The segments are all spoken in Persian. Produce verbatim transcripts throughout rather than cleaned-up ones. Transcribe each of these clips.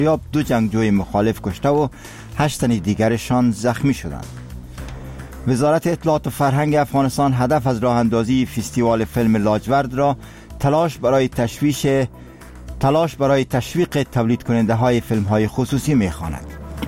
دو جنگجوی مخالف کشته و هشت تن دیگرشان زخمی شدند. وزارت اطلاعات و فرهنگ افغانستان هدف از راه اندازی فستیوال فیلم لاجورد را تلاش برای تشویش تلاش برای تشویق تولید کننده های فیلم های خصوصی می خواند.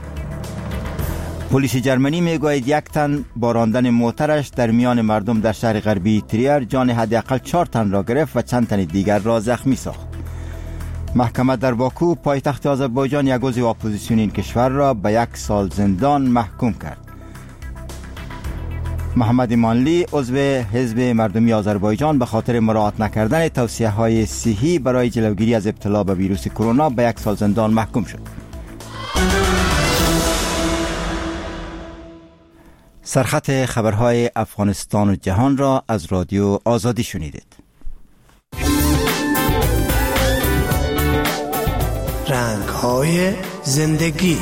پلیس جرمنی می گوید یک تن با راندن موترش در میان مردم در شهر غربی تریر جان حداقل چهار تن را گرفت و چند تن دیگر را زخمی ساخت. محکمه در باکو پایتخت آذربایجان یک عضو اپوزیسیون این کشور را به یک سال زندان محکوم کرد. محمد مانلی عضو حزب مردمی آذربایجان به خاطر مراعات نکردن توصیه های صحی برای جلوگیری از ابتلا به ویروس کرونا به یک سال زندان محکوم شد. سرخط خبرهای افغانستان و جهان را از رادیو آزادی شنیدید. رنگ‌های زندگی.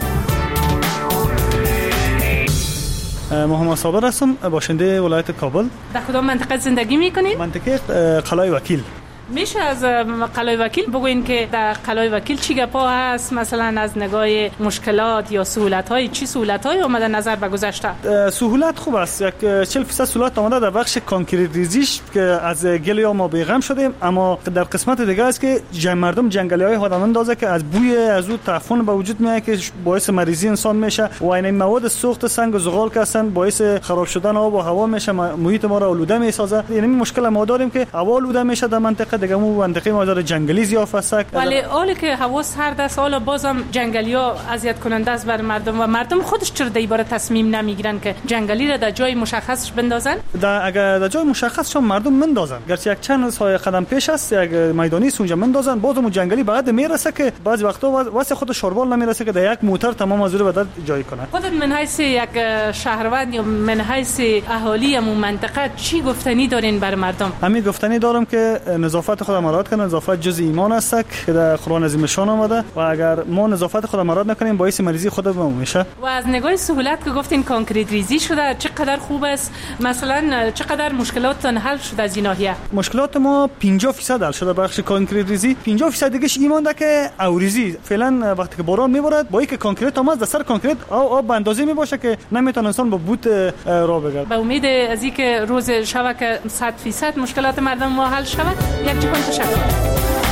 محمد صابر هستم، باشنده ولایت کابل. در کدام منطقه زندگی میکنید؟ منطقه قلعه وکیل. میشه از قلعه وکیل بگوین که در قلعه وکیل چی گپا هست؟ مثلا از نگاه مشکلات یا سهولت‌های چی سهولت‌های اومده نظر به گذشته؟ سهولت خوب است. یک چهل درصد سهولت اومده در بخش کانکریت ریزیش که از گل ما بیغم شدیم، اما در قسمت دیگه است که جمع مردم جنگلی‌های خود اندازه که از بوی از او تعفن به وجود میاد که باعث مریضی انسان میشه و این مواد سوخت سنگ و زغال که هستن باعث خراب شدن آب و هوا میشه، محیط ما را آلوده میسازه. یعنی مشکل ما داریم که هوا آلوده میشه در منطقه دیگه، مو منطقه مازار جنگلی زیاف است. ولی حالی که هوا سرد است حالا بازم جنگلیا اذیت کننده است بر مردم و مردم خودش چرا در این باره تصمیم نمیگیرن که جنگلی را در جای مشخصش بندازن؟ در اگر در جای مشخص شون مردم مندازن، گرچه یک چند سایه قدم پیش است یک میدانی اونجا مندازن، بازم جنگلی بعد میرسه که بعضی وقتا واسه خود شوربال نمیرسه که در یک موتر تمام از رو بدل جای کنه. خودت من حیث یک شهروند یا من حیث اهالی مون منطقه چی گفتنی دارین بر مردم؟ همین گفتنی دارم که نظافت خود مراعات کنن. نظافت جز ایمان است که در قرآن عظیم شان آمده و اگر ما نظافت خود مراعات نکنیم باعث مریضی خودمون میشه. و از نگاه سهولت که گفتین کانکریت ریزی شده چقدر خوب است، مثلا چقدر مشکلاتتون حل شده از این ناحیه؟ مشکلات ما پنجاه درصد حل شده بخش کانکریت ریزی، پنجاه درصد دیگهش ایمانده که اوریزی. فعلا وقتی که باران میبارد با اینکه کانکریت آمد در سر کانکریت آب آب اندازه میباشه که نمیتونه انسان با بوت راه بگرده. به امید از اینکه روز شب که صد درصد مشکلات مردم ما حل شود، یک جهان تشکر.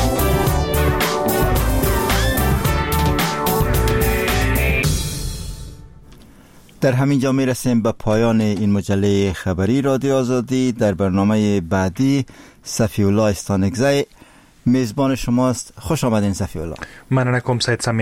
در همین جا می رسیم به پایان این مجله خبری رادیو آزادی. در برنامه بعدی صفی الله استانگزی میزبان شماست. خوش آمدین صفی الله. من نکم سید